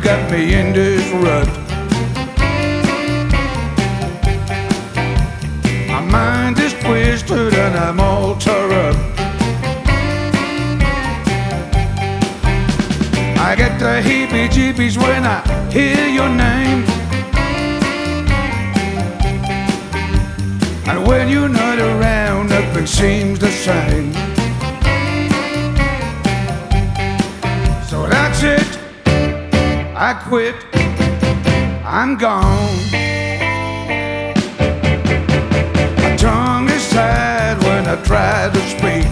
got me in this rut. My mind is twisted and I'm all tore up. I get the heebie-jeebies when I hear your name, and when you're not around, nothing seems the same. So that's it, I quit, I'm gone. My tongue is tied when I try to speak.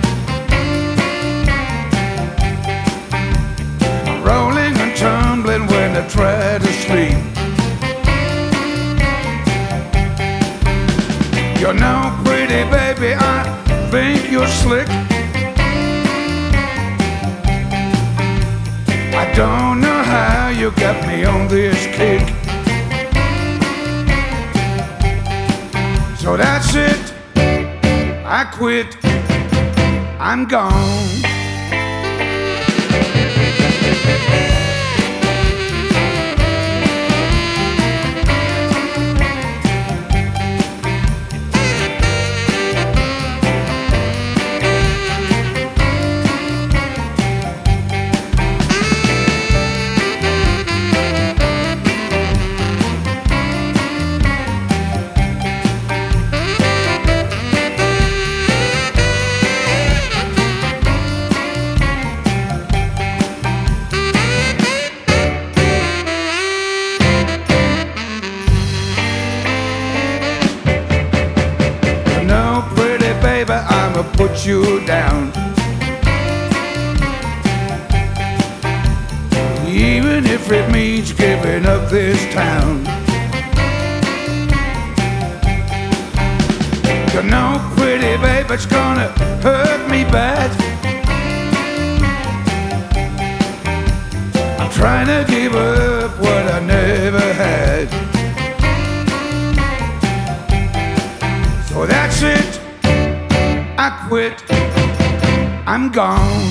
I'm rolling and tumbling when I try to sleep. You're no pretty baby, I think you're slick. I don't know how you got me on this kick. So that's it, I quit, I'm gone. I'ma put you down, even if it means giving up this town. You're no pretty babe, it's gonna hurt me bad. I'm trying to give up what I never had. So that's it, I quit, I'm gone.